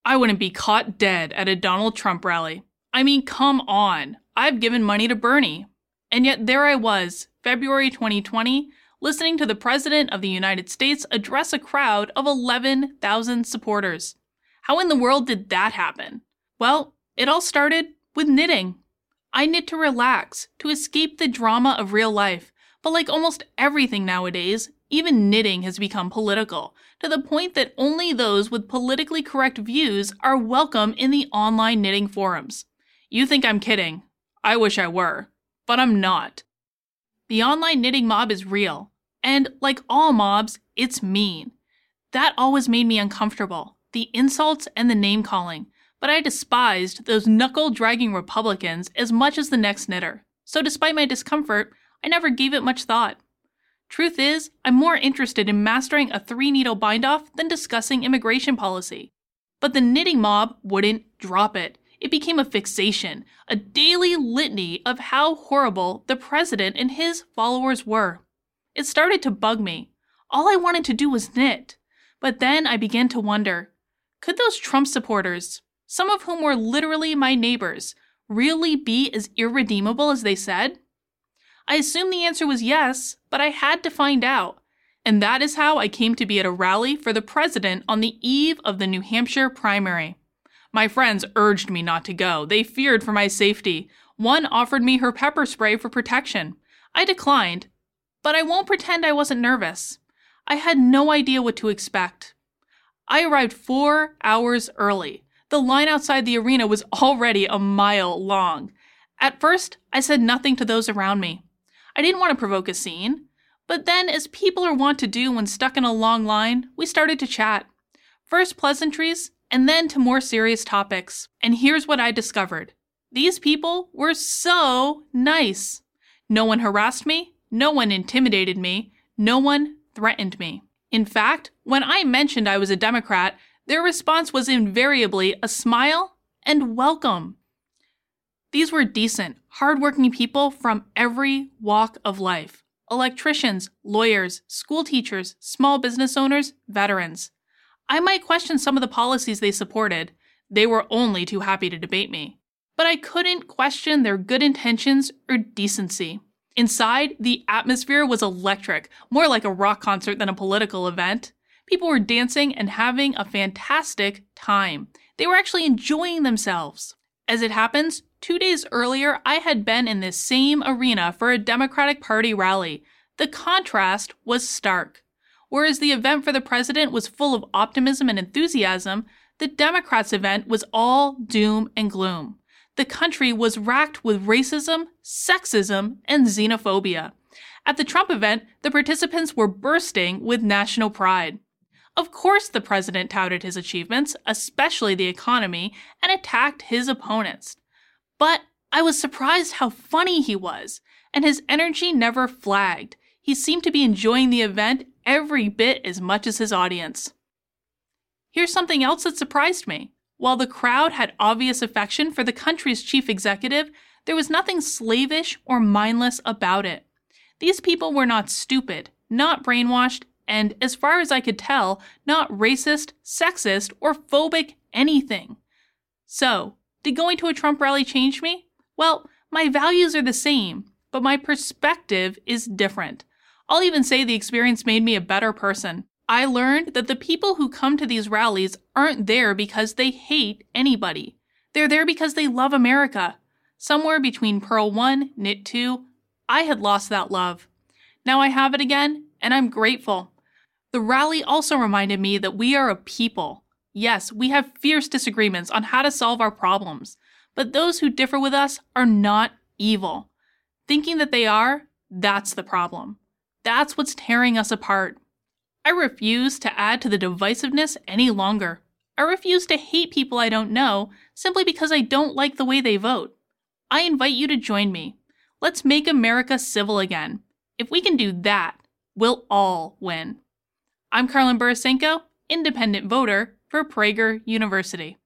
I wouldn't be caught dead at a Donald Trump rally. I mean, come on. I've given money to Bernie. And yet there I was, February 2020, listening to the President of the United States address a crowd of 11,000 supporters. How in the world did that happen? Well, it all started with knitting. I knit to relax, to escape the drama of real life. But like almost everything nowadays, even knitting has become political, to the point that only those with politically correct views are welcome in the online knitting forums. You think I'm kidding. I wish I were. But I'm not. The online knitting mob is real. And like all mobs, it's mean. That always made me uncomfortable. The insults and the name-calling. But I despised those knuckle-dragging Republicans as much as the next knitter. So despite my discomfort, I never gave it much thought. Truth is, I'm more interested in mastering a 3-needle bind-off than discussing immigration policy. But the knitting mob wouldn't drop it. It became a fixation, a daily litany of how horrible the president and his followers were. It started to bug me. All I wanted to do was knit. But then I began to wonder, could those Trump supporters, some of whom were literally my neighbors, really be as irredeemable as they said? I assumed the answer was yes, but I had to find out. And that is how I came to be at a rally for the president on the eve of the New Hampshire primary. My friends urged me not to go. They feared for my safety. One offered me her pepper spray for protection. I declined, but I won't pretend I wasn't nervous. I had no idea what to expect. I arrived 4 hours early. The line outside the arena was already a mile long. At first, I said nothing to those around me. I didn't want to provoke a scene. But then, as people are wont to do when stuck in a long line, we started to chat. First pleasantries, and then to more serious topics. And here's what I discovered. These people were so nice. No one harassed me, no one intimidated me, no one threatened me. In fact, when I mentioned I was a Democrat, their response was invariably a smile and welcome. These were decent, hardworking people from every walk of life. Electricians, lawyers, school teachers, small business owners, veterans. I might question some of the policies they supported. They were only too happy to debate me. But I couldn't question their good intentions or decency. Inside, the atmosphere was electric, more like a rock concert than a political event. People were dancing and having a fantastic time. They were actually enjoying themselves. As it happens, 2 days earlier, I had been in this same arena for a Democratic Party rally. The contrast was stark. Whereas the event for the president was full of optimism and enthusiasm, the Democrats' event was all doom and gloom. The country was racked with racism, sexism, and xenophobia. At the Trump event, the participants were bursting with national pride. Of course, the president touted his achievements, especially the economy, and attacked his opponents. But I was surprised how funny he was, and his energy never flagged. He seemed to be enjoying the event every bit as much as his audience. Here's something else that surprised me. While the crowd had obvious affection for the country's chief executive, there was nothing slavish or mindless about it. These people were not stupid, not brainwashed, and, as far as I could tell, not racist, sexist, or phobic anything. So, did going to a Trump rally change me? Well, my values are the same, but my perspective is different. I'll even say the experience made me a better person. I learned that the people who come to these rallies aren't there because they hate anybody. They're there because they love America. Somewhere between Pearl 1, Knit 2, I had lost that love. Now I have it again, and I'm grateful. The rally also reminded me that we are a people. Yes, we have fierce disagreements on how to solve our problems, but those who differ with us are not evil. Thinking that they are, that's the problem. That's what's tearing us apart. I refuse to add to the divisiveness any longer. I refuse to hate people I don't know simply because I don't like the way they vote. I invite you to join me. Let's make America civil again. If we can do that, we'll all win. I'm Carlin Burisenko, independent voter for Prager University.